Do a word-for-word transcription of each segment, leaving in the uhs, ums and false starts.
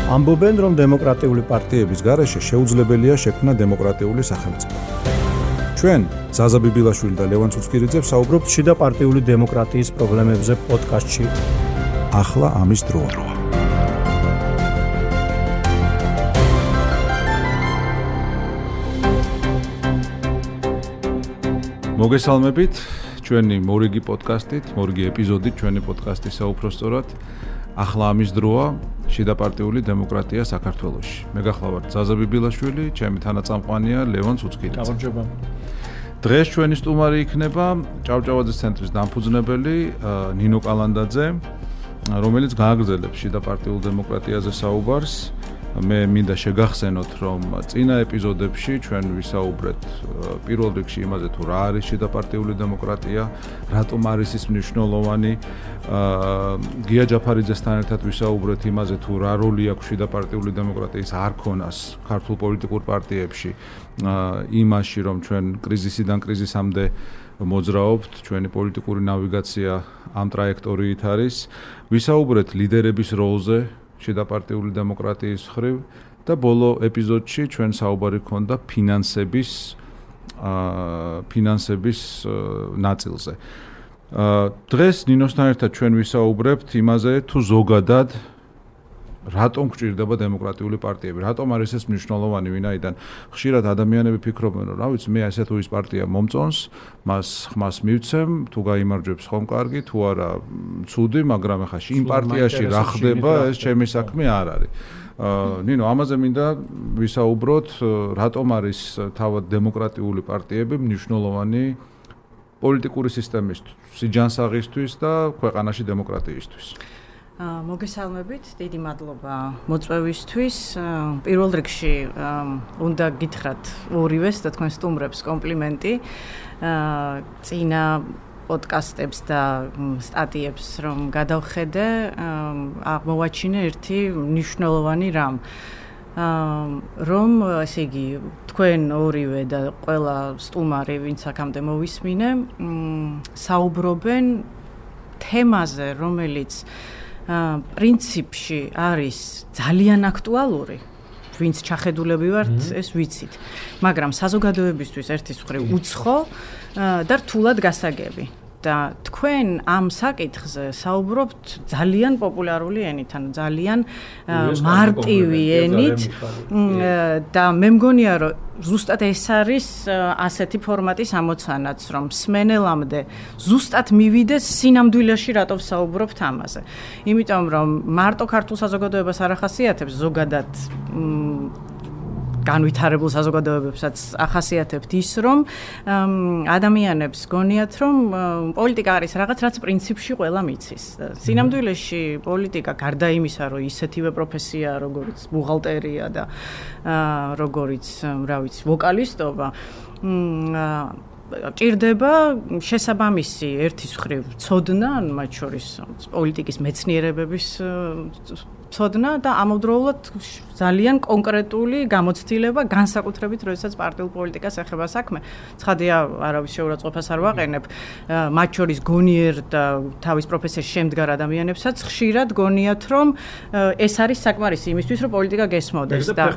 ამბობენ, რომ დემოკრატიული პარტიების გარეშე შეუძლებელია შექმნა დემოკრატიული სახელმწიფო. ჩვენ, ზაზა ბიბილაშვილი და ლევან ცუცქირიძე ვსაუბრობთ შიდა პარტიული დემოკრატიის პრობლემებზე პოდკასტში. ახლა ამის დროა. მოგესალმებით ჩვენი მორიგი პოდკასტით, მორიგი ეპიზოდით ჩვენი პოდკასტის საუბროსწორად. ახლა ამის დროა შიდა პარტიული დემოკრატია საქართველოში. მე გახლავართ ზაზა ბიბილაშვილი, ჩემი თანაწამყვანია ლევან ცუცქირიძე. გამარჯობა. დღეს ჩვენი სტუმარი იქნება ჭავჭავაძის ცენტრის დამფუძნებელი ნინო კალანდაძე, რომელიც გააგრძელებს შიდა პარტიულ დემოკრატიაზე საუბარს. მე მინდა შეგახსენოთ, რომ წინა ეპიზოდებში ჩვენ ვისაუბრეთ პირველ რიგში იმაზე, თუ რა არის შიდა პარტიული დემოკრატია, რატომ არის ის მნიშვნელოვანი. გია ჯაფარიძესთან ერთად ვისაუბრეთ იმაზე, თუ რა როლი აქვს შიდა პარტიული დემოკრატიის არქონას ქართულ პოლიტიკურ პარტიებში, იმაში, რომ ჩვენ კრიზისიდან კრიზისამდე მოძრაობთ, ჩვენი პოლიტიკური ნავიგაცია ამ ტრაექტორიით არის. ვისაუბრეთ ლიდერების როლზე შიდა პარტიული დემოკრატიის მხრივ და ბოლო ეპიზოდში ჩვენ საუბარი გქონდა ფინანსების აა ფინანსების ნაწილზე. აა დღეს ნინოსთან ერთად ჩვენ ვისაუბრებთ იმაზე, თუ ზოგადად რატომ გვჭირდება დემოკრატიული პარტიები, რატომ არის ეს მნიშვნელოვანი, ვინაიდან ხშირად ადამიანები ფიქრობენ, რომ რა ვიცი, მე ასე თუ ის პარტია მომწონს, მას ხმას მივცემ, თუ გაიმარჯვებს ხომ კარგი, თუ არა ცუდი, მაგრამ ახლა იმ პარტიაში რა ხდება, ეს ჩემი საქმე არ არის. აა ნინო, ამაზე მინდა ვისაუბროთ, რატომ არის თავად დემოკრატიული პარტიები მნიშვნელოვანი პოლიტიკური სისტემისთვის, სიჯანსაღისთვის და ქვეყანაში დემოკრატიისთვის. მოგესალმებით, დიდი მადლობა მოწვევისთვის. პირველ რიგში უნდა გითხრათ ორივეს და თქვენ სტუმრებს კომპლიმენტი. წინა პოდკასტებს და სტატიებს რომ გადავხედე, აღმოვაჩინე ერთი მნიშვნელოვანი რამ. რომ ესე იგი თქვენ ორივე და ყველა სტუმარი, ვინც აქამდე მოვისმინე, საუბრობენ თემაზე, რომელიც პრინციპში არის ძალიან აქტუალური, ვინც ჩახედულები ვართ, ეს ვიცით. მაგრამ საზოგადოებისთვის ერთის მხრივ უცხო და რთულად გასაგები. და თქვენ ამ საკითხზე საუბრობთ ძალიან პოპულარული ენით, ან ძალიან მარტივი ენით და მე მგონია, რომ ზუსტად ეს არის ასეთი ფორმატის ამოცანაც, რომ სმენელამდე ზუსტად მივიდეს სინამდვილეში რატო ვსაუბრობთ ამაზე. იმიტომ რომ მარტო ქართულ საზოგადოებას არ ახასიათებს, ზოგადად განვითარებულ საზოგადოებებსაც ახასიათებთ ის, რომ ადამიანებს გონიათ, რომ პოლიტიკა არის რაღაც, რაც პრინციპში ყველა მიცის. სინამდვილეში პოლიტიკა გარდა იმისა, რომ ისეთივე პროფესია, როგორც ბუღალტერია და როგორც, რა ვიცი, ვოკალისტობა, ჭირდება შესაბამისი ერთის მხრივ ცოდნა, მათ შორის პოლიტიკის მეცნიერებების ცოდნა და ამავდროულად ძალიან კონკრეტული გამოცდილება, განსაკუთრებით როდესაც პარტიულ პოლიტიკას ეხება საქმე. ცხადია, არავის შეურაცხყოფას არ ვაყენებ, მათ შორის გონიერ და თავის პროფესიაში შემდგარ ადამიანებსაც ხშირად გონიათ, რომ ეს არის საკმარისი იმისთვის, რომ პოლიტიკა გესმოდეს და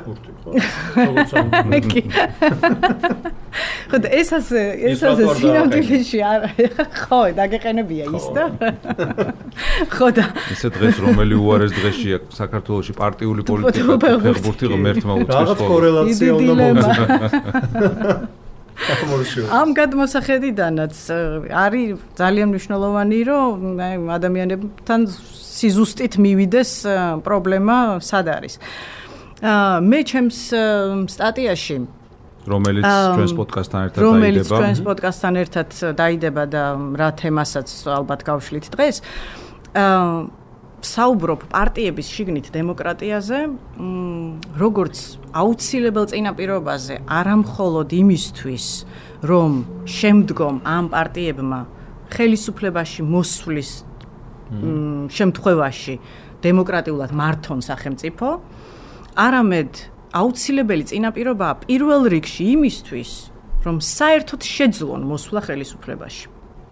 ხო და ეს ასე ეს ასე სინამდვილეში არ ხო, დაგეყენებია ის და ხო და ესე დღეს რომელი უარეს დღეშია საქართველოში პარტიული პოლიტიკა ფეხბურთი ღმერთმა უწყოს რაღაც კორელაცია უნდა მოგწესო. ამ გადმოსახედიდანაც არის ძალიან მნიშვნელოვანი, რომ ადამიანებთან სიზუსტით მივიდეს პრობლემა სად არის. მე ჩემს სტატიაში რომელიც ჩვენს პოდკასტთან ერთად დაიდება. რომელიც ჩვენს პოდკასტთან ერთად დაიდება და რა თემასაც ალბათ გავშლით დღეს. საუბრობ პარტიების შიგნით დემოკრატიაზე, როგორც აუცილებელ წინაპირობაზე, არამხოლოდ იმისთვის, რომ შემდგომ ამ პარტიებმა ხელისუფლებაში მოსვლის შემთხვევაში დემოკრატიულად მართონ სახელმწიფო, არამედ აუცილებელი წინაპირობაა პირველ რიგში იმისთვის, რომ საერთოდ შეძლონ მოსვლა ხელისუფლებაში.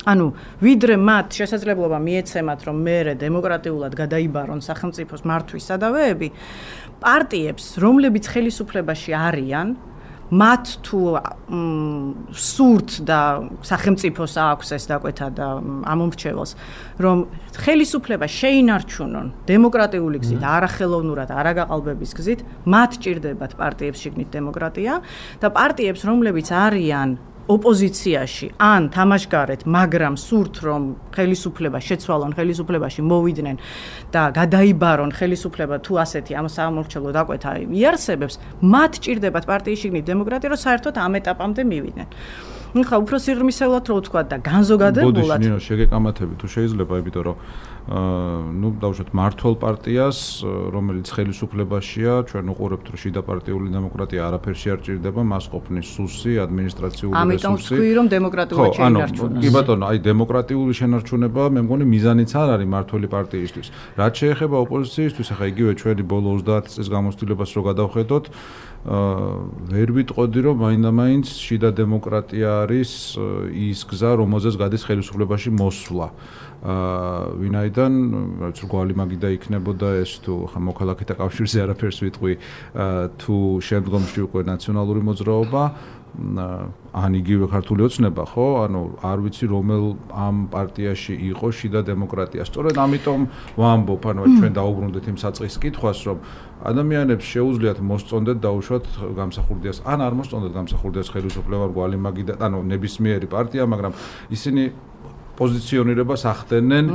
ანუ ვიდრე მათ შესაძლებლობა მიეცემათ, რომ მეერე დემოკრატიულად გადაიბარონ სახელმწიფოს მართვის სადავეები, პარტიებს, რომლებიც ხელისუფლებაში არიან, მათ თუ სურთ და სახელმწიფოს აქვს ეს დაკვეთა და ამომრჩეველს, რომ ხელისუფლება შეინარჩუნონ დემოკრატიული გზით, არახელოვნურად, არაგაყალბების გზით, მათ ჭირდებათ პარტიებს შიგნით დემოკრატია და პარტიებს, რომლებიც არიან ოპოზიციაში ან თამაშგარეთ, მაგრამ სურთ რომ ხელისუფლება შეცვალონ, ხელისუფლებაში მოვიდნენ და გადაიბარონ ხელისუფლება თუ ასეთი ამ სამომრჩევლო დაკვეთა იარსებებს, მათ ჭირდებათ პარტიის შიგნით დემოკრატია, რომ საერთოდ ამ ეტაპამდე მივიდნენ. ხა უფრო სიღრმისეულად რო ვთქვა და განზოგადებულად. ბოდიში ნინო შეგეკამათები თუ შეიძლება, იმიტომ რომ ну, დავუშვათ მართლ პარტიას, რომელიც ხელისუფლებაშია, ჩვენ უყურებთ, რომ შიდა პარტიული დემოკრატია არაფერში არ ჭირდება, მას ყოფნის სუსი, ადმინისტრაციული რესურსი. ამიტომ თქვი, რომ დემოკრატიულად შეინარჩუნოს. კი ბატონო, აი დემოკრატიული შენარჩუნება, მე მგონი მიზანიც არ არის მართლი პარტიისთვის. რაც შეეხება ოპოზიციისთვის, ახლა იგივე ჩვენი ბოლო ოცდაათი წლის გამოცდილებას რო გადავხედოთ, ვერ ვიტყოდი, რომ მაინდა-მაინც შიდა დემოკრატია არის ის გზა, რომელზეც გადის ხელისუფლებაში მოსვლა. აა ვინაიდან რაც რგვალი მაგიდა იქნებოდა ეს თუ ხა მოქალაქეთა კავშირზე არაფერს ვიტყვი თუ შემდგომში უკვე ნაციონალური მოძრაობა ან იგივე ქართული ოცნება ხო ანუ არ ვიცი რომელ ამ პარტიაში იყო შიდა დემოკრატია სწორედ ამიტომ ვამბობ ანუ ჩვენ დაუბრუნდეთ იმ საწყის კითხვას რომ ადამიანებს შეუძლიათ მოსწონდეთ დაუშვათ გამსახურდიას ან არ მოსწონდეთ გამსახურდიას ხელისუფლება რგვალი მაგიდა ანუ ნებისმიერი პარტია მაგრამ ისინი პოზიციონირებას ახდენენ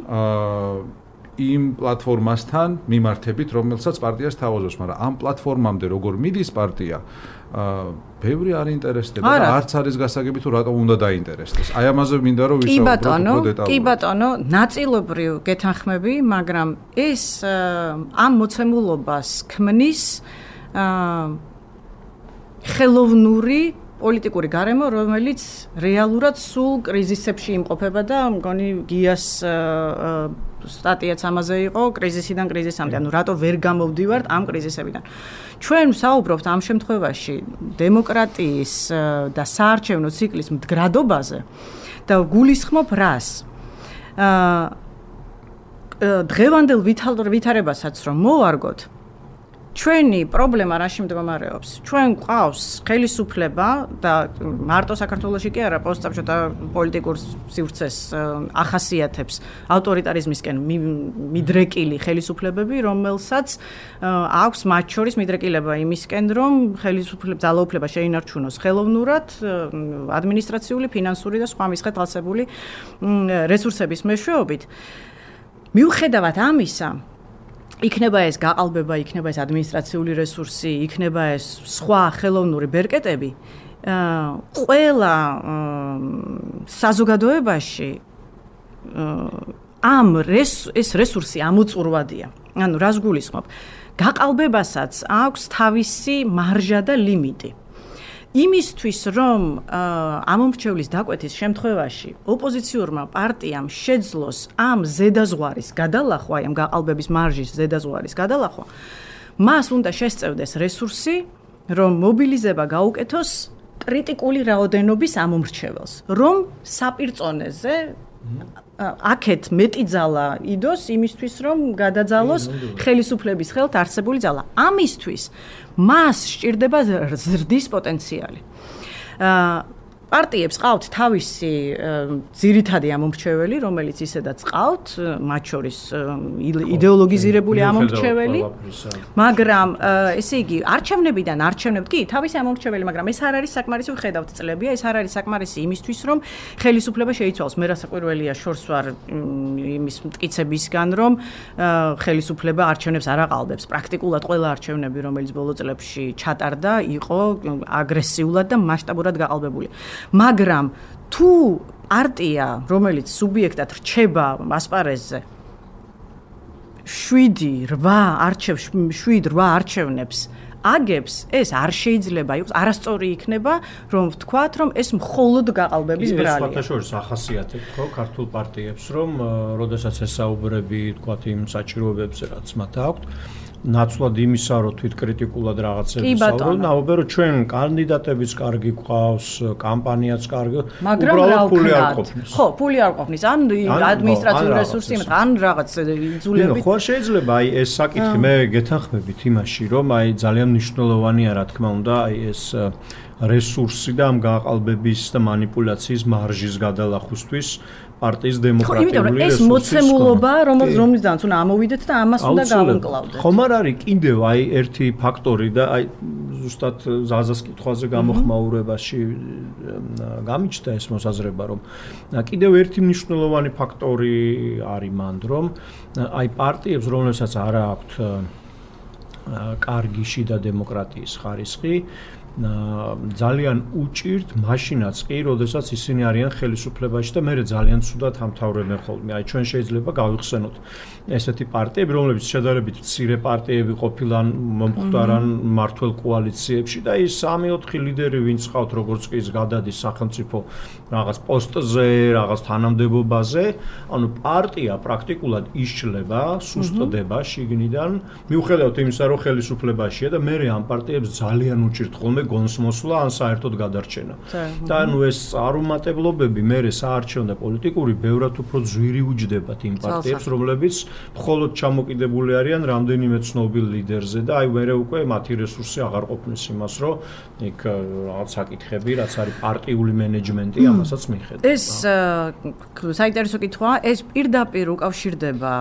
იმ პლატფორმასთან მიმართებით, რომელსაც პარტიას თავაზობს, მაგრამ ამ პლატფორმამდე როგორ მიდის პარტია, ბევრი არ ინტერესდება და არც არის გასაგები თუ რატომ უნდა დაინტერესდეს. აი ამაზე მინდა რომ ვისაუბროთ უფრო დეტალურად. კი ბატონო, ნაწილობრივ გეთანხმები, მაგრამ ეს ამ მოცემულობას ქმნის ხელოვნური პოლიტიკური გარემო, რომელიც რეალურად სულ კრიზისებში იმყოფება და მგონი გიას სტატიაც ამაზე იყო, კრიზისიდან კრიზისამდე, ანუ რატო ვერ გამოვდივართ ამ კრიზისებიდან. ჩვენ ვსაუბრობთ ამ შემთხვევაში დემოკრატიის და საარჩევნო ციკლის მდგრადობაზე და გულისხმობ რას? დღევანდელ ვითარებასაც რომ მოვარგოთ, ჩვენი პრობლემა რაში მდგომარეობს? ჩვენ გვყავს ხელისუფლება და მარტო საქართველოში კი არა, პოსტსაბჭოთა პოლიტიკურ სივრცეს ახასიათებს ავტორიტარიზმისკენ მიდრეკილი ხელისუფლებები, რომელსაც აქვს მათ შორის მიდრეკილება იმისკენ, რომ ხელისუფლება ძალაუფლება შეინარჩუნოს ხელოვნურად, ადმინისტრაციული, ფინანსური და სხვა მისხეთალსებული რესურსების მეშვეობით. მიუხედავად ამისა, იქნება ეს გაყალბება, იქნება ეს ადმინისტრაციული რესურსი, იქნება ეს სხვა ხელოვნური ბერკეტები, ყველა საზოგადოებაში ამ ეს რესურსი ამოწურვადია. ანუ რას გულისხმობ? გაყალბებასაც აქვს თავისი მარჟა და ლიმიტი. იმისთვის, რომ ამომრჩევლის დაკვეთის შემთხვევაში ოპოზიციურმა პარტიამ შეძლოს ამ ზედაზღვარის გადალახვა, ამ გაყალბების მარჟის ზედაზღვარის გადალახვა, მას უნდა შესწევდეს რესურსი, რომ მობილიზება გაუკეთოს კრიტიკული რაოდენობის ამომრჩეველს, რომ საპირწონეზე აქეთ მეტი ძალა იდოს იმისთვის, რომ გადაძალოს ხელისუფლების ხელთ არსებული ძალა. ამისთვის მას სჭირდება ზრდის პოტენციალი. პარტიებს ყავთ თავისი ძირითადი ამომრჩეველი, რომელიც ისედაც ყავთ, მათ შორის იდეოლოგიზირებული ამომრჩეველი, მაგრამ ესე იგი, არჩევნებიდან არჩევნებთ, კი, თავისი ამომრჩეველი, მაგრამ ეს არ არის საკმარისი, ვხედავთ წლებია, ეს არ არის საკმარისი იმისთვის, რომ ხელისუფლება შეიცვალოს. მე რასაკვირველია შორს ვარ იმის მტკიცებისგან, რომ ხელისუფლება არჩევნებს არ აყალბებს. პრაქტიკულად ყველა არჩევნები, რომელიც ბოლო წლებში ჩატარდა, იყო აგრესიულად და მასშტაბურად გაყალბებული. მაგრამ თუ პარტია, რომელიც სუბიექტად რჩება ასპარეზზე, შვიდი რვა არჩევს, შვიდ რვა არჩევნებს აგებს, ეს არ შეიძლება იყოს, არასწორი იქნება, რომ ვთქვათ, რომ ეს მხოლოდ გაყალბების ბრალია. ეს სხვადასხვა ახასიათებთ, ხო, ქართულ პარტიებს, რომ როდესაც ესაუბრები, ვთქვათ, იმ საჭიროებებზე, რაც მათ აქვთ, ნაცვლად იმისა, რომ თვითკრიტიკულად რაღაცებს ვსაუბრობ, ნაობე რომ ჩვენ კანდიდატებიც კარგი გვყავს, კამპანიაც კარგი, უბრალოდ ფული არ ყოფნის. ხო, ფული არ ყოფნის. ან ადმინისტრაციული რესურსი, ან რაღაც იძულებით. ხო, შეიძლება აი ეს საკითხი მე გეთანხმებით იმაში, რომ აი ძალიან მნიშვნელოვანია, რა თქმა უნდა, აი ეს რესურსი და ამ გააყალბების და манипуляციის მარჟის გადალახვისთვის პარტიის დემოკრატიული რესურსი. ეს მოცემულობა, რომელიც რომლისგანაც უნდა ამოვიდეთ და ამას უნდა გავუმკლავდეთ. ხომ არ არის კიდევ აი ერთი ფაქტორი და აი ზუსტად ზაზას კითხვაზე გამოხმაურებაში გამიჩნდა ეს მოსაზრება, რომ კიდევ ერთი მნიშვნელოვანი ფაქტორი არის მანდ, რომ აი პარტიებს, რომლებსაც არ აქვთ კარგი შიდა დემოკრატიის ხარისხი, ძალიან უჭირთ მაშინაც კი, როდესაც ისინი არიან ხელისუფლებაში და მე ძალიან ცუდად ამთავრებენ ხოლმე. აი ჩვენ შეიძლება გავიხსენოთ ესეთი პარტიები, რომლებიც შედარებით მცირე პარტიები ყოფილან, მომხვდარან მართლ კოალიციებში და ის სამი ოთხი ლიდერი ვინც ყავთ, როგორც კი ის გადადის სახელმწიფო რაღაც პოსტზე, რაღაც თანამდებობაზე, ანუ პარტია პრაქტიკულად ისჩლება, სუსტდება შიგნიდან, მიუხედავად იმისა, რომ ხელისუფლებაშია და მე ამ პარტიებს ძალიან უჭირთ ხოლმე გონსმოსვლა ან საერთოდ გადარჩენა. და ანუ ეს არუმატებლობები მე საარჩევნო და პოლიტიკური ბევრად უფრო ძვირი უჯდებათ იმ პარტიებს, რომლებიც მხოლოდ ჩამოკიდებული არიან რამდენიმე ცნობილ ლიდერზე და აი მე უკვე მათი რესურსი აღარ ყოფნის იმას, რომ იქ რაღაც საკითხები, რაც არის პარტიული მენეჯმენტი, ამასაც მიხედავთ. ეს საინტერესო კითხვაა, ეს პირდაპირ უკავშირდება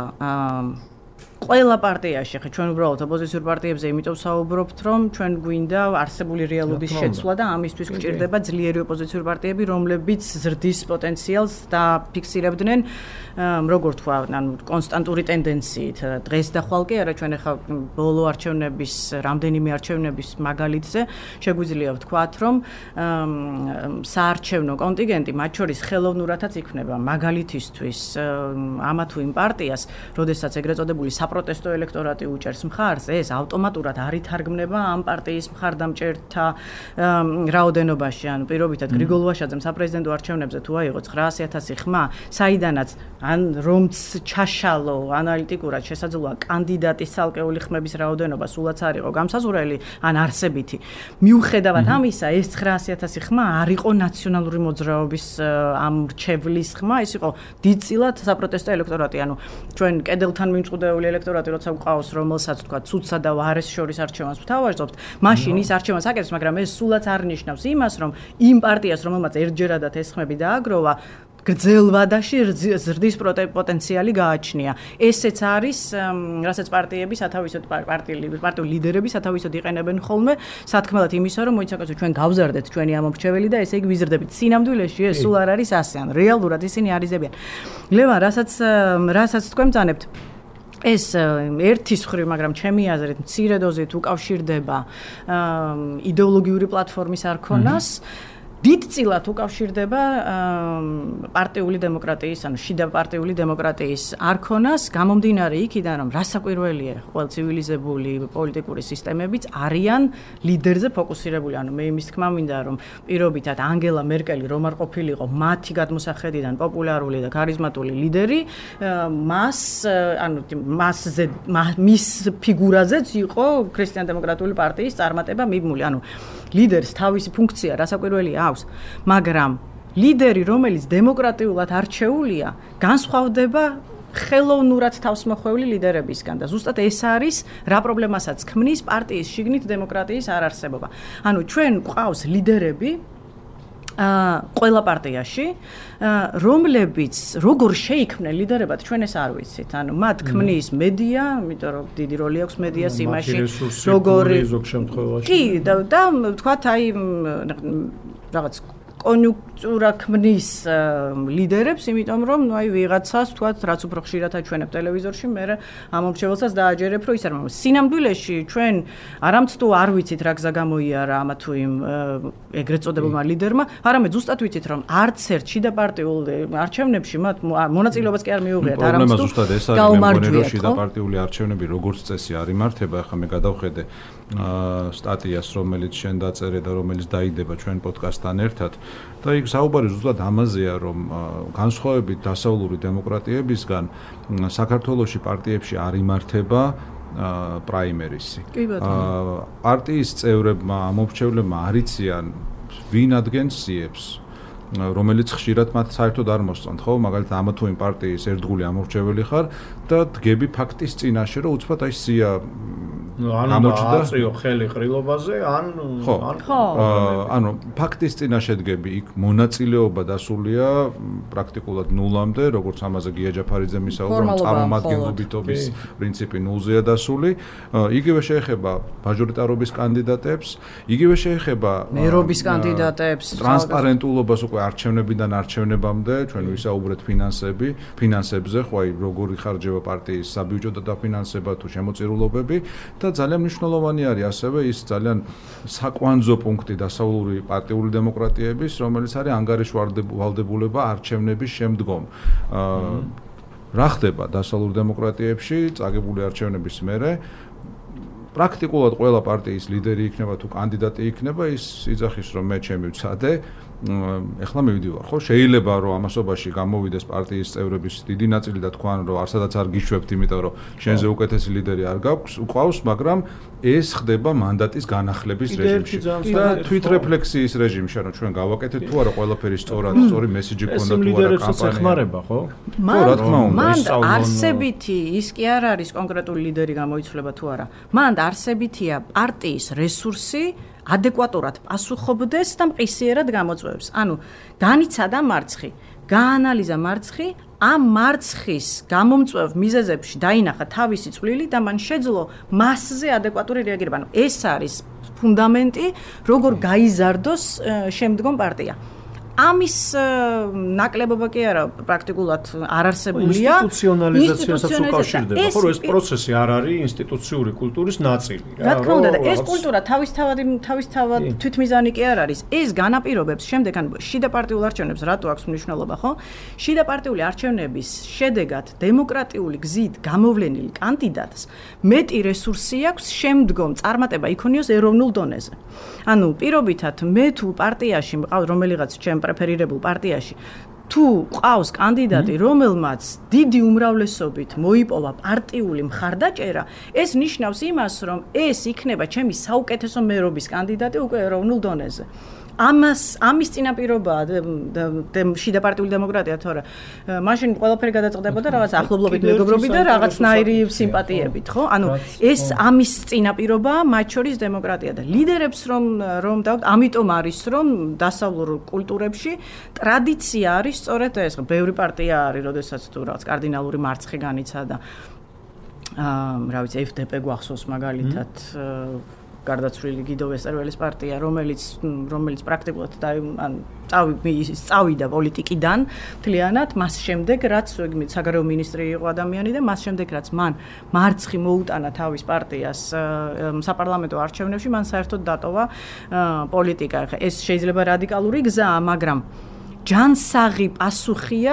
ყველა პარტიაში, ხა ჩვენ უბრალოდ ოპოზიციურ პარტიებზე იმიტომ საუბრობთ, რომ ჩვენ გვინდა არსებული რეალობის შეცვლა და ამისთვის გჭირდება ძლიერი ოპოზიციური პარტიები, რომლებიც ზრდის პოტენციალს და ფიქსირებდნენ, როგორ თქვა, ანუ კონსტანტური ტენდენციით. დღეს და ხვალ კი არა, ჩვენ ახლა ბოლო არჩევნების, რამდენიმე არჩევნების მაგალითზე შეგვიძლია ვთქვათ, რომ საარჩევნო კონტინგენტი მათ შორის ხელოვნურადაც იქნება მაგალითისთვის ამა თუ იმ პარტიას, როდესაც ეგრეთ წოდებული საპროტესტო ელექტორატი უჭერს მხარს, ეს ავტომატურად არ ითარგმნება ამ პარტიის მხარდამჭერთა რაოდენობაში. ანუ პირობითად გრიგოლ ვაშაძემ საპრეზიდენტო არჩევნებზე თუ აიღო ცხრაასი ათასი ხმა, საიდანაც ან რომც ჩაშალო ანალიტიკურად შესაძლოა კანდიდატის ცალკეული ხმების რაოდენობა სულაც არ იყო გამსაზღვრელი, ან არსებითი. მიუხედავად ამისა, ეს ცხრაასი ათასი ხმა არ იყო ნაციონალური მოძრაობის ამ რჩევლის ხმა, ეს იყო დიდწილად საპროტესტო ელექტორატი. ანუ ჩვენ კედელთან მიმწყვდეული ელექტორატი როცა გვყავს, რომელსაც თქვა ცუდსა და ვარეს შორის არჩევანს ვთავაზობთ, მაშინ ის არჩევანს აკეთებს, მაგრამ ეს სულაც არ ნიშნავს იმას, რომ იმ პარტიას, რომელმაც ერთჯერადად ეს ხმები დააგროვა, გრძელ ვადაში ზრდის პოტენციალი გააჩნია. ესეც არის, რასაც პარტიები სათავისოდ პარტიული ლიდერები სათავისოდ იყენებენ ხოლმე, სათქმელად იმისა, რომ მოიცაკაცო ჩვენ გავზარდეთ ჩვენი ამომრჩეველი და ესე იგი ვიზრდებით. სინამდვილეში ეს სულ არ არის ასე, ან რეალურად ისინი არიზებიან. ლევან, რასაც რასაც თქვენ ბრძანებთ, ეს ერთის ხრივ, მაგრამ ჩემი აზრით მცირე დოზით უკავშირდება იდეოლოგიური პლატფორმის არქონას. დიდწილად უკავშირდება პარტიული დემოკრატიის, ანუ შიდა პარტიული დემოკრატიის არქონას, გამომდინარე იქიდან, რომ რასაკვირველია, ყველა ცივილიზებული პოლიტიკური სისტემებიც არიან ლიდერზე ფოკუსირებული. ანუ მე იმის თქმა მინდა, რომ პირობითად ანგელა მერკელი რომ არ ყოფილიყო მათი გადმოსახედიდან პოპულარული და ქარიზმატული ლიდერი, მას, ანუ მასზე, მის ფიგურაზეც იყო ქრისტიან-დემოკრატიული პარტიის წარმატება მიბმული. ანუ ლიდერს თავისი ფუნქცია რასაკვირველია აქვს, მაგრამ ლიდერი, რომელიც დემოკრატიულად არჩეულია, განსხვავდება ხელოვნურად თავსმოხვეული ლიდერებისგან და ზუსტად ეს არის რა პრობლემასაც ქმნის პარტიის შიგნით დემოკრატიის არარსებობა. ანუ ჩვენ გვყავს ლიდერები ყველა პარტიაში, რომლებიც როგორ შეიქმნენ ლიდერებად, ჩვენ ეს არ ვიცით. ანუ მათ ქმნის მედია, იმიტომ რომ დიდი როლი აქვს მედიას იმაში, როგორი ზოგ შემთხვევაში. კი, და ვთქვათ, აი რაღაც კონიუნქტურა ქმნის ლიდერებს, იმიტომ რომ ნუ აი ვიღაცას ვთქვათ, რაც უფრო ხშირად აჩვენებ ტელევიზორში, მე ამომრჩეველსაც დააჯერებ, რომ ის არ მომს. სინამდვილეში ჩვენ არამც თუ არ ვიცით რა გზა გამოიარა ამა თუ იმ ეგრეთ წოდებულმა ლიდერმა, არამედ ზუსტად ვიცით, რომ არც ერთ შიდა პარტიულ არჩევნებში მათ მონაწილეობას კი არ მიუღიათ, არამც თუ გაუმარჯვია შიდა პარტიული არჩევნები როგორც წესი არ იმართება. ახლა მე გადავხედე სტატიას, რომელიც შენ დაწერე და რომელიც დაიდება ჩვენ პოდკასტთან ერთად. და იქ საუბარი ზუსტად ამაზეა, რომ განსხვავებით დასავლური დემოკრატიებისგან საქართველოში პარტიებში არ იმართება პრაიმერისი. პარტიის წევრებმა, ამომრჩევლებმა არიციან ვინ ადგენს სიებს, რომელიც ხშირად მათ საერთოდ არ მოსწონთ, ხო? მაგალითად, ამა თუ იმ პარტიის ერთგული ამორჩეველი ხარ და დგები ფაქტის წინაშე, რომ უცბად აი სია ანუ აწიო ხელი ყრილობაზე, ან ან ანუ ფაქტის წინაშე დგები, იქ მონაწილეობა დასულია პრაქტიკულად ნულამდე, როგორც ამაზე გია ჯაფარიძე მისაუბრა, წარმომადგენლობითობის პრინციპი ნულზეა დასული. იგივე შეეხება მაჟორიტარობის კანდიდატებს, იგივე შეეხება მერობის კანდიდატებს, ტრანსპარენტულობას უკვე არჩევნებიდან არჩევნებამდე, ჩვენ ვისაუბრეთ ფინანსები, ფინანსებზე, ხო აი როგორ იხარჯება პარტიის საბიუჯეტო დაფინანსება თუ შემოწირულობები და ძალიან მნიშვნელოვანი არის ასევე ის ძალიან საკვანძო პუნქტი დასავლური პარტიული დემოკრატიების, რომელიც არის ანგარიშვალდებულება არჩევნების შემდგომ. რა ხდება დასავლურ დემოკრატიებში წაგებული არჩევნების მერე? პრაქტიკულად ყველა პარტიის ლიდერი იქნება თუ კანდიდატი იქნება, ის იძახის რომ მე ჩემი ვცადე. ეხლა მივიდივარ, ხო? შეიძლება რომ ამასობაში გამოვიდეს პარტიის წევრების დიდი ნაწილი და თქვან რომ არსადაც არ გიშვებთ, იმიტომ რომ შენზე უკეთესი ლიდერი არ გაქვს, უყავს, მაგრამ ეს ხდება მანდატის განახლების რეჟიმში. და თვითრეფლექსიის რეჟიმში, ანუ ჩვენ გავაკეთეთ თუ არა ყველაფერი სწორად, სწორი მესიჯი ქონდა თუ არა კამპანია. ეხმარება, ხო? ხო, რა თქმა უნდა. მან არსებითი ის კი არ არის კონკრეტული ლიდერი გამოიცვლება თუ არა. მან არსებითია პარტიის რესურსი ადეკვატურად პასუხობდეს და მყისიერად გამოწვევს. ანუ განიცადა მარცხი, გაანალიზა მარცხი, ამ მარცხის გამომწვევ მიზეზებში დაინახა თავისი წვლილი და მან შეძლო მასზე ადეკვატური რეაგირება. ანუ ეს არის ფუნდამენტი, როგორ გაიზარდოს შემდგომ პარტია. ამის ნაკლებობა კი არა პრაქტიკულად არ არსებულია. ინსტიტუციონალიზაციასაც უკავშირდება, ხო, რომ ეს პროცესი არ არის ინსტიტუციური კულტურის ნაწილი, რა. რა თქმა უნდა, ეს კულტურა თავისთავად თავისთავად თვითმიზანი კი არ არის. ეს განაპირობებს შემდეგ ან შიდა პარტიულ არჩევნებს რატო აქვს მნიშვნელობა, ხო? შიდა პარტიული არჩევნების შედეგად დემოკრატიული გზით გამოვლენილი კანდიდატს მეტი რესურსი აქვს შემდგომ წარმატება იქონიოს ეროვნულ დონეზე. ანუ პირობითად მე თუ პარტიაში მყავს რომელიღაც ჩემ პრეფერირებულ პარტიაში თუ ყავს კანდიდატი, რომელმაც დიდი უმრავლესობით მოიპოვა პარტიული მხარდაჭერა, ეს ნიშნავს იმას, რომ ეს იქნება ჩემი საუკეთესო მერობის კანდიდატი უკვე ეროვნულ დონეზე. ამას ამის წინაპირობაა შიდა პარტიული დემოკრატია, თორე მაშინ ყველაფერი გადაწყდებოდა რაღაც ახლობლობით მეგობრობით და რაღაცნაირი სიმპათიებით, ხო? ანუ ეს ამის წინაპირობაა მათ შორის დემოკრატია და ლიდერებს რომ რომ დავთ, ამიტომ არის რომ დასავლურ კულტურებში ტრადიცია არის სწორედ ეს, ბევრი პარტია არის, როდესაც თუ რაღაც კარდინალური მარცხი განიცადა. აა, რა ვიცი, ეფ დე პე გვახსოვს მაგალითად გარდაცვლილი გიდო ვესტერველის პარტია, რომელიც რომელიც პრაქტიკულად ან წავიდა პოლიტიკიდან მთლიანად, მას შემდეგ რაც საგარეო მინისტრი იყო ადამიანი და მას შემდეგ რაც მან მარცხი მოუტანა თავის პარტიას საპარლამენტო არჩევნებში, მან საერთოდ დატოვა პოლიტიკა. ეს შეიძლება რადიკალური გზაა, მაგრამ ჯანსაღი პასუხია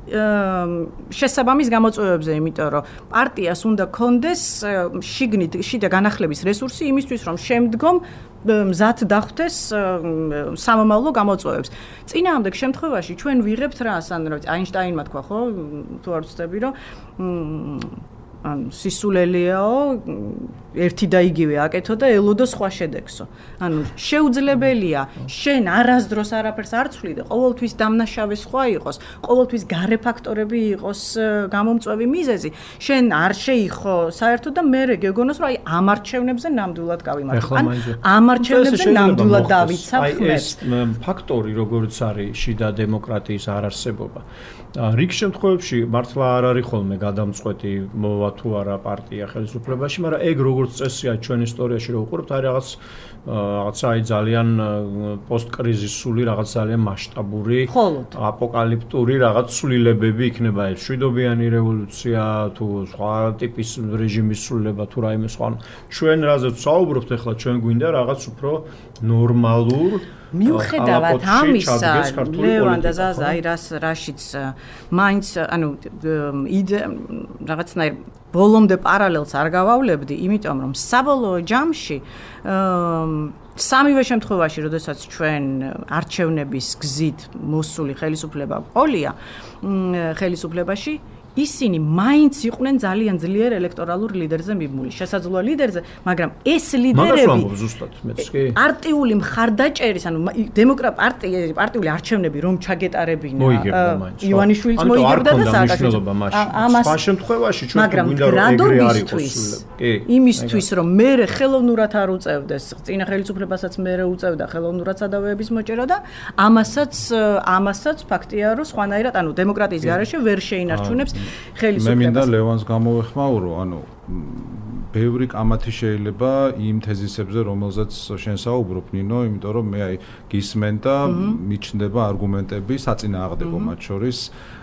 შესაბამის გამოწვევებზე, იმიტომ რომ პარტიას უნდა კონდეს შიგნით შიდა განახლების რესურსი იმისთვის, რომ შემდგომ მზად დახვდეს სამომავლო გამოწვევებს. წინააღმდეგ შემთხვევაში ჩვენ ვიღებთ რას, ან რა ვიცი, აინშტაინმა თქვა, ხო, თუ არ ვცდები, რომ ან სისულელიაო ერთი და იგივე აკეთო და ელოდო სხვა შედეგსო. ანუ შეუძლებელია შენ არასდროს არაფერს არ ცვლი და ყოველთვის დამნაშავე სხვა იყოს, ყოველთვის გარე ფაქტორები იყოს გამომწვევი მიზეზი. შენ არ შეიხო საერთოდ და მე გეგონოს რომ აი ამ არჩევნებზე ნამდვილად გავიმართო. ან ამ არჩევნებზე ნამდვილად დავიცავ ხმებს. ეს ფაქტორი როგორც არის შიდა დემოკრატიის არარსებობა. რიგ შემთხვევებში მართლა არ არის ხოლმე გადამწყვეტი მოვა თუ არა პარტია ხელისუფლებაში, მაგრამ ეგ როგორც წესია ჩვენ ისტორიაში რო ვუყურებთ, არის რაღაც რაღაცა აი ძალიან პოსტკრიზისული, რაღაც ძალიან მასშტაბური, აპოკალიფტური რაღაც ცვლილებები იქნება ეს შვიდობიანი რევოლუცია თუ სხვა ტიპის რეჟიმის ცვლილება თუ რაიმე სხვა. ჩვენ რაზეც საუბრობთ ახლა, ჩვენ გვინდა რაღაც უფრო ნორმალურ მიუხედავად ამისა, ლევან და ზაზა, აი რას რაშიც მაინც, ანუ იდე რაღაცნაირ ბოლომდე პარალელს არ გავავლებდი, იმიტომ რომ საბოლოო ჯამში სამივე შემთხვევაში, როდესაც ჩვენ არჩევნების გზით მოსული ხელისუფლება ყოლია ხელისუფლებაში, ისინი მაინც იყვნენ ძალიან ძლიერ ელექტორალურ ლიდერზე მიბმული, შესაძლოა ლიდერზე, მაგრამ ეს ლიდერები პარტიული მხარდაჭერის, ანუ დემოკრატ პარტიული არჩევნები რომ ჩაგეტარებინა ივანიშვილის მოიგებდა და სააკაშვილის. ამას სხვა შემთხვევაში ჩვენ გვინდა რომ ეგრე არ იყოს. იმისთვის რომ მე ხელოვნურად არ უწევდეს, წინა ხელისუფლებასაც მე უწევდა ხელოვნურად სადავეების მოჭერა და ამასაც ამასაც ფაქტია რომ სხვანაირად, ანუ დემოკრატიის გარეშე ვერ შეინარჩუნებს ხელისუფლებას. მე მინდა ლევანს გამოვეხმაურო, ანუ ბევრი კამათი შეიძლება იმ თეზისებზე, რომელზეც შენ საუბრობ, ნინო, იმიტომ რომ მე აი გისმენ და მიჩნდება არგუმენტები საწინააღმდეგო მათ შორის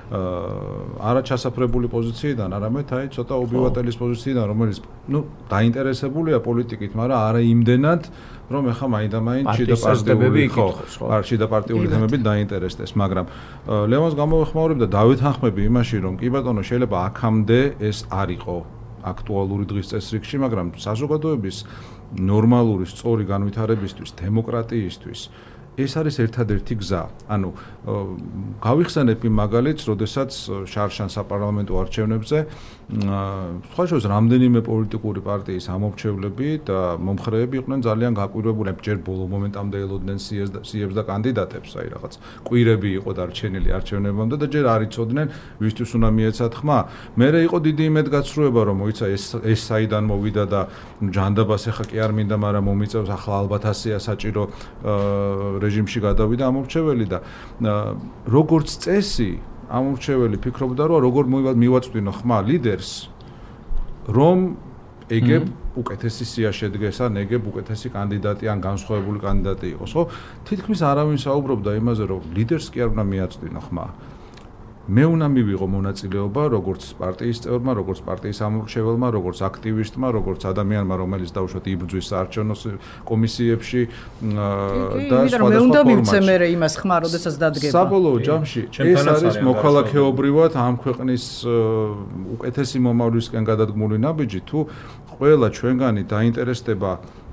არა ჩასაფრებული პოზიციიდან, არამედ აი ცოტა ობიუატელის პოზიციიდან, რომელიც ნუ დაინტერესებულია პოლიტიკით, მაგრამ არა იმდენად, რომ ეხა მაინდა-მაინც შიდა პარტიული ხო, არ შიდა პარტიული თემებით დაინტერესდეს, მაგრამ ლევანს გამოვეხმაურებ და დავით ახმები იმაში, რომ კი ბატონო, შეიძლება აქამდე ეს არ იყო აქტუალური დღის წესრიგში, მაგრამ საზოგადოების ნორმალური, სწორი განვითარებისთვის, დემოკრატიისთვის ეს არის ერთადერთი გზა. ანუ გავიხსენებ იმ მაგალითს, როდესაც შარშან საპარლამენტო არჩევნებზე სხვა შორის რამდენიმე პოლიტიკური პარტიის ამორჩევლები და მომხრეები იყვნენ ძალიან გაკვირვებული, ჯერ ბოლო მომენტამდე ელოდნენ სიებს და კანდიდატებს, აი რაღაც კვირები იყო დარჩენილი არჩევნებამდე და ჯერ არ იცოდნენ ვისთვის უნდა მიეცათ ხმა. მერე იყო დიდი იმედგაცრუება, რომ მოიცა ეს ეს საიდან მოვიდა და ჯანდაბას ეხა კი არ მინდა, მაგრამ მომიწევს ახლა ალბათ ასეა საჭირო რეჟიმში გადავიდა ამორჩეველი და როგორც წესი ამორჩეველი ფიქრობდა რომ როგორ მივაწვდინო ხმა ლიდერს რომ ეგებ უკეთესი სია შედგეს ან ეგებ უკეთესი კანდიდატი ან განსხვავებული კანდიდატი იყოს ხო თითქმის არავინ საუბრობდა იმაზე რომ ლიდერს კი არ უნდა მიაწვდინო ხმა მე უნდა მივიღო მონაწილეობა როგორც პარტიის წევრმა, როგორც პარტიის ამორჩეველმა, როგორც აქტივისტმა, როგორც ადამიანმა, რომელიც დაუშვათ იბრძვის საარჩევნო კომისიებში და სხვა მე უნდა მივცე მე იმას ხმა, როდესაც დადგება. საბოლოო ჯამში ეს არის მოქალაქეობრივად ამ ქვეყნის უკეთესი მომავლისკენ გადადგმული ნაბიჯი, თუ ყველა ჩვენგანი დაინტერესდება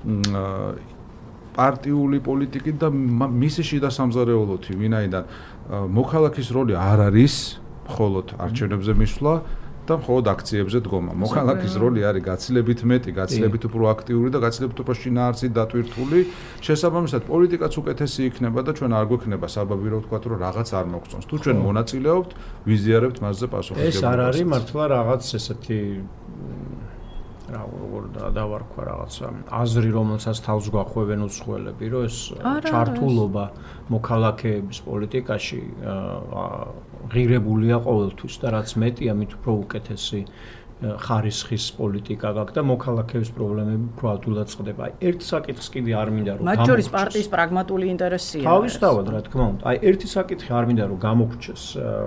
პარტიული პოლიტიკით და მისი შიდა სამზარეულოთი, ვინაიდან მოქალაქის როლი არ არის მხოლოდ არჩევნებზე მისვლა და მხოლოდ აქციებზე დგომა. მოქალაქის როლი არის გაცილებით მეტი, გაცილებით უფრო აქტიური და გაცილებით უფრო შინაარსით დატვირთული. შესაბამისად, პოლიტიკაც უკეთესი იქნება და ჩვენ არ გვექნება საბაბი რომ ვთქვათ, რომ რაღაც არ მოგწონს. თუ ჩვენ მონაწილეობთ, ვიზიარებთ მასზე პასუხისმგებლობას. ეს არ არის მართლა რაღაც ესეთი რა როგორ დავარქვა რაღაცა აზრი რომელსაც თავს გვახვევენ უცხოელები რომ ეს ჩართულობა მოქალაქეების პოლიტიკაში ღირებულია ყოველთვის და რაც მეტია მით უფრო უკეთესი ხარისხის პოლიტიკა გაქვს და მოქალაქეების პრობლემები უფრო ადვილად წყდება. აი ერთ საკითხს კიდე არ მინდა რომ მათ შორის პარტიის პრაგმატული ინტერესია. თავისთავად რა თქმა უნდა. აი ერთი საკითხი არ მინდა რომ გამოგრჩეს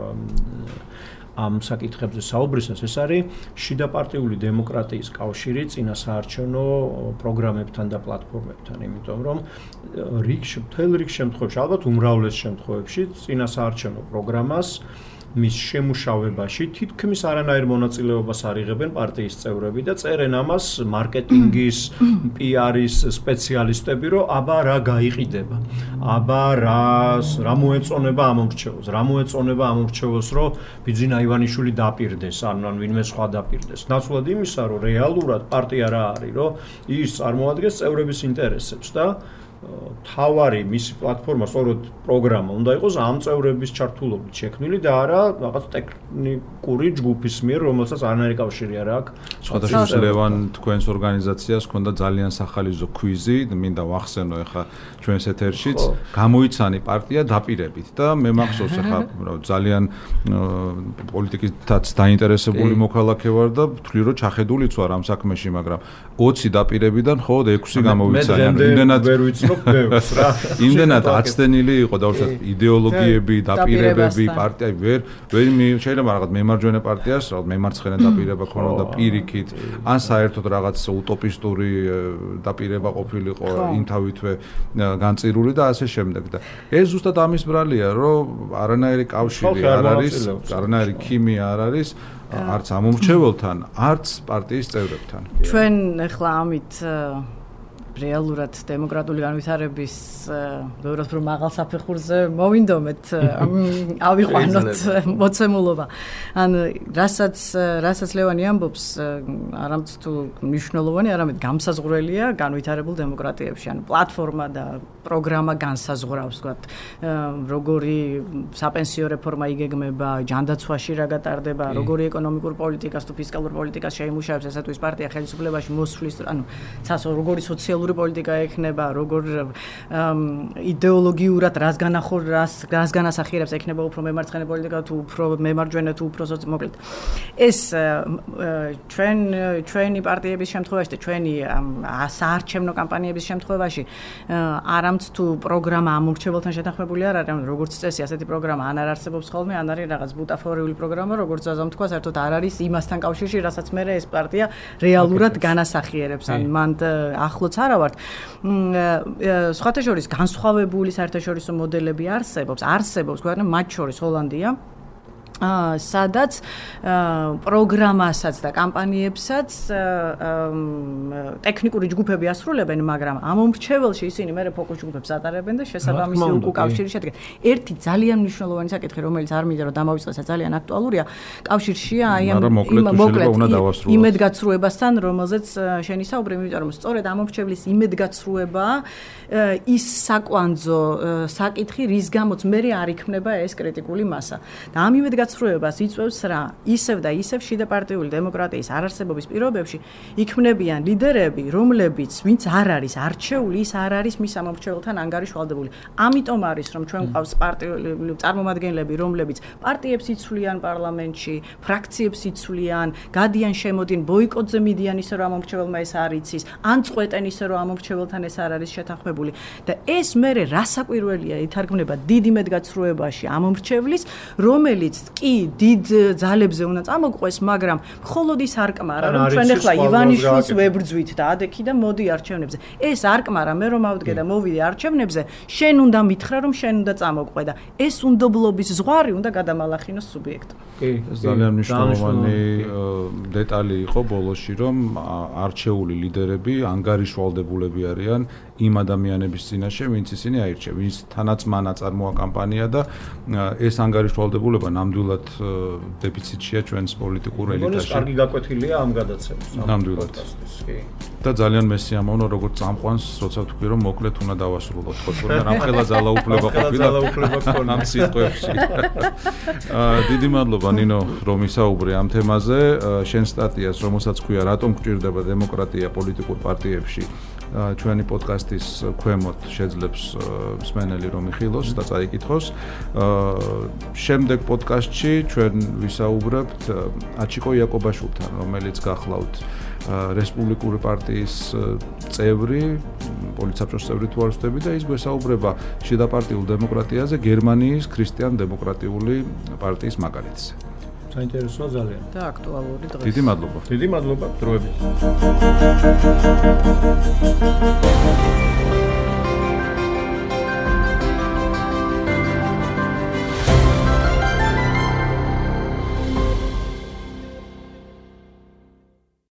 ამ საკითხებზე საუბრისას ეს არის შიდაპარტიული დემოკრატიის კავშირი წინა საარჩევნო პროგრამებთან და პლატფორმებთან, იმიტომ რომ რიგ მთელ რიგ შემთხვევებში, ალბათ უმრავლეს შემთხვევებში წინა საარჩევნო პროგრამას მის შემუშავებაში თითქმის არანაირ მონაწილეობას არ იღებენ პარტიის წევრები და წერენ ამას მარკეტინგის, პი არის სპეციალისტები, რომ აბა რა გაიყიდება. აბა რა რა მოეწონება ამორჩეულს, რა მოეწონება ამორჩეულს, რომ ბიძინა ივანიშვილი დაპირდეს, ან ან ვინმე სხვა დაპირდეს. ნაცვლად იმისა, რომ რეალურად პარტია რა არის, რომ ის წარმოადგენს წევრების ინტერესებს და თავარი მისი პლატფორმა, სწორედ პროგრამა უნდა იყოს ამ წევრების ჩართულობით შექმნილი და არა რაღაც ტექნიკური ჯგუფის მიერ, რომელსაც არანაირი კავშირი არ აქვს. სხვადასხვა ლევან თქვენს ორგანიზაციას ჰქონდა ძალიან სახალისო ქვიზი, მინდა ვახსენო ეხა ჩვენს ეთერშიც, გამოიცანი პარტია დაპირებით და მე მახსოვს ეხა ძალიან პოლიტიკითაც დაინტერესებული მოქალაქე ვარ და ვთვლი რომ ჩახედულიც ვარ ამ საქმეში, მაგრამ ოცი დაპირებიდან მხოლოდ ექვსი გამოვიცანი. იმდენად იმდენად აცდენილი იყო დაუშვათ იდეოლოგიები, დაპირებები, პარტია ვერ ვერ შეიძლება რაღაც მემარჯვენე პარტიას, რაღაც მემარცხენე დაპირება ქონოდა პირიქით, ან საერთოდ რაღაც უტოპისტური დაპირება ყოფილიყო იმ თავითვე განწირული და ასე შემდეგ და ეს ზუსტად ამის ბრალია, რომ არანაირი კავშირი არ არის, არანაირი ქიმია არ არის არც ამომრჩეველთან, არც პარტიის წევრებთან. ჩვენ ახლა ამით რეალურად დემოკრატიული განვითარების ბევრად უფრო მაღალ საფეხურზე მოვინდომეთ, ავიყვანოთ მოცემულობა. ან რასაც რასაც ლევანი ამბობს, არამც თუ მნიშვნელოვანი, არამედ გამსაზღვრელია განვითარებულ დემოკრატიებში. ანუ პლატფორმა და პროგრამა განსაზღვრავს, ვთქვათ, როგორი საპენსიო რეფორმა იგეგმება, ჯანდაცვაში რა გატარდება, როგორი ეკონომიკურ პოლიტიკას თუ ფისკალურ პოლიტიკას შეიმუშავებს ესა თუ ის პარტია ხელისუფლებაში მოსვლის, ანუ ცას როგორი სოციალური პოლიტიკა ექნება, როგორ იდეოლოგიურად რას განახორ, რას რას განასახიერებს ექნება უფრო მემარცხენე პოლიტიკა თუ უფრო მემარჯვენე თუ უფრო მოკლედ. ეს ჩვენ ჩვენი პარტიების შემთხვევაში და ჩვენი საარჩევნო კამპანიების შემთხვევაში არამც თუ პროგრამა ამორჩეველთან შეთანხმებული არ არის, როგორც წესი, ასეთი პროგრამა ან არ არსებობს ხოლმე, ან არის რაღაც ბუტაფორიული პროგრამა, როგორც ზაზამ თქვა, საერთოდ არ არის იმასთან კავშირში, რასაც მე ეს პარტია რეალურად განასახიერებს. ან მან ახლოც არა ვართ. სხვათა შორის განსხვავებული საერთაშორისო მოდელები არსებობს, არსებობს, გვარნა მათ შორის ჰოლანდია. სადაც პროგრამასაც და კამპანიებსაც ტექნიკური ჯგუფები ასრულებენ, მაგრამ ამომრჩეველში ისინი მე ფოკუს ჯგუფებს ატარებენ და შესაბამისი უკავშირი შედგენ. ერთი ძალიან მნიშვნელოვანი საკითხი, რომელიც არ მინდა რომ დამავიწყდეს, ძალიან აქტუალურია, კავშირშია აი ამ იმედგაცრუებასთან, რომელზეც შენი საუბრი, იმიტომ რომ სწორედ ამომრჩევლის იმედგაცრუება ის საკვანძო საკითხი, რის გამოც მე არ იქნება ეს კრიტიკული მასა. და ამ იმედგაცრუებას იწვევს რა? ისევ და ისევ შიდა პარტიული დემოკრატიის არარსებობის პირობებში იქმნებიან ლიდერები, რომლებიც ვინც არ არის არჩეული, ის არ არის მის ამომრჩეველთან ანგარიშვალდებული. ამიტომ არის რომ ჩვენ ყავს პარტიული წარმომადგენლები, რომლებიც პარტიებს იცვლიან პარლამენტში, ფრაქციებს იცვლიან, გადიან შემოდიან, ბოიკოტზე მიდიან ისე რომ ამომრჩეველმა ეს არ იცის, ან წყვეტენ ისე რომ ამომრჩეველთან ეს არ არის შეთანხმებული. და ეს მერე რასაკვირველია ითარგმნება დიდ იმედგაცრუებაში ამომრჩევლის, რომელიც კი დიდ ძალებზე უნდა წამოყვეს, მაგრამ მხოლოდ ის არ კმარა, რომ ჩვენ ახლა ივანიშვილს ვებრძვით და ადექი და მოდი არჩევნებზე. ეს არ კმარა, მე რომ ავდგე და მოვიდე არჩევნებზე, შენ უნდა მითხრა, რომ შენ უნდა წამოყვე და ეს უნდობლობის ზღვარი უნდა გადამალახინოს სუბიექტმა. კი, ეს ძალიან მნიშვნელოვანი დეტალი იყო ბოლოში, რომ არჩეული ლიდერები ანგარიშვალდებულები არიან იმ ადამიანების წინაშე, ვინც ისინი აირჩევენ, ვინც თანაც მან აწარმოა კამპანია და ეს ანგარიშვალდებულება ნამდვილად დეფიციტშია ჩვენს პოლიტიკურ ელიტაში. ეს კარგი გაკვეთილია ამ გადაცემას. ნამდვილად. და ძალიან მესიამოვნო, როგორც წამყვანს, როცა ვთქვი, რომ მოკლედ უნდა დავასრულოთ, ხო, თუმცა რამხელა ძალაუფლება ყოფილა ამ სიტყვებში. დიდი მადლობა ნინო, რომ ისაუბრე ამ თემაზე. შენ სტატიას, რომელსაც ქვია რატომ გვჭირდება დემოკრატია პოლიტიკურ პარტიებში, ჩვენი პოდკასტის ქვემოთ შეძლებს მსმენელი რომ იხილოს და წაიკითხოს. შემდეგ პოდკასტში ჩვენ ვისაუბრებთ აჩიკო იაკობაშვილთან, რომელიც გახლავთ რესპუბლიკური პარტიის წევრი, პოლიტსაბჭოს წევრი თუ არ ვცდები და ის გვესაუბრება შიდაპარტიულ დემოკრატიაზე გერმანიის ქრისტიან-დემოკრატიული პარტიის მაგალითზე. საინტერესოა ძალიან. და აქტუალური დღეს. დიდი მადლობა. დიდი მადლობა დროებით.